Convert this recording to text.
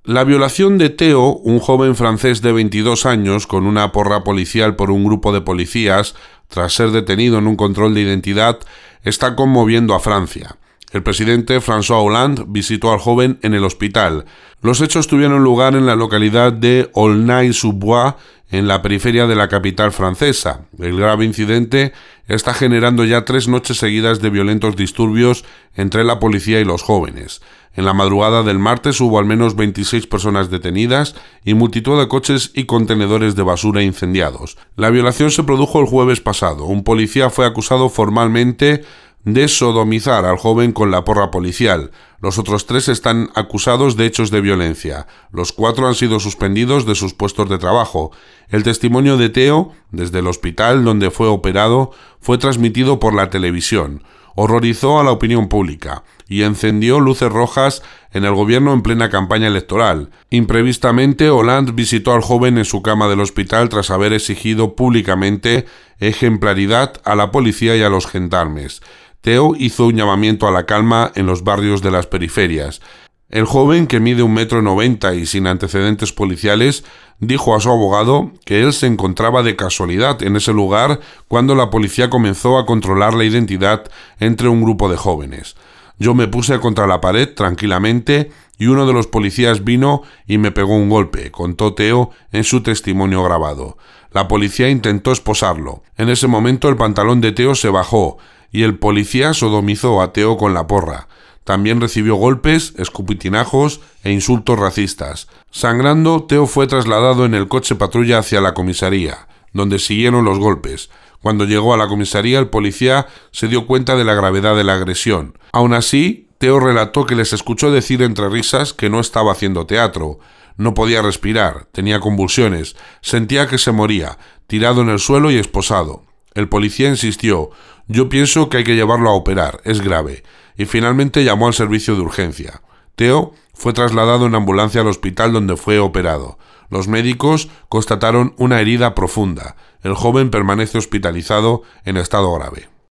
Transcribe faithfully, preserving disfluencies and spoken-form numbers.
La violación de Theo, un joven francés de veintidós años, con una porra policial por un grupo de policías, tras ser detenido en un control de identidad, está conmoviendo a Francia. El presidente François Hollande visitó al joven en el hospital. Los hechos tuvieron lugar en la localidad de Aulnay-sous-Bois, en la periferia de la capital francesa. El grave incidente está generando ya tres noches seguidas de violentos disturbios entre la policía y los jóvenes. En la madrugada del martes hubo al menos veintiséis personas detenidas y multitud de coches y contenedores de basura incendiados. La violación se produjo el jueves pasado. Un policía fue acusado formalmente de sodomizar al joven con la porra policial. Los otros tres están acusados de hechos de violencia. Los cuatro han sido suspendidos de sus puestos de trabajo. El testimonio de Theo, desde el hospital donde fue operado, fue transmitido por la televisión. Horrorizó a la opinión pública y encendió luces rojas en el gobierno en plena campaña electoral. Imprevistamente, Hollande visitó al joven en su cama del hospital tras haber exigido públicamente ejemplaridad a la policía y a los gendarmes. Theo hizo un llamamiento a la calma en los barrios de las periferias. El joven, que mide un metro noventa y sin antecedentes policiales, dijo a su abogado que él se encontraba de casualidad en ese lugar cuando la policía comenzó a controlar la identidad entre un grupo de jóvenes. Yo me puse contra la pared tranquilamente y uno de los policías vino y me pegó un golpe, contó Theo en su testimonio grabado. La policía intentó esposarlo. En ese momento el pantalón de Theo se bajó y el policía sodomizó a Theo con la porra. También recibió golpes, escupitinajos e insultos racistas. Sangrando, Theo fue trasladado en el coche patrulla hacia la comisaría, donde siguieron los golpes. Cuando llegó a la comisaría, el policía se dio cuenta de la gravedad de la agresión. Aún así, Theo relató que les escuchó decir entre risas que no estaba haciendo teatro. No podía respirar, tenía convulsiones, sentía que se moría, tirado en el suelo y esposado. El policía insistió: «Yo pienso que hay que llevarlo a operar, es grave», y finalmente llamó al servicio de urgencia. Theo fue trasladado en ambulancia al hospital donde fue operado. Los médicos constataron una herida profunda. El joven permanece hospitalizado en estado grave.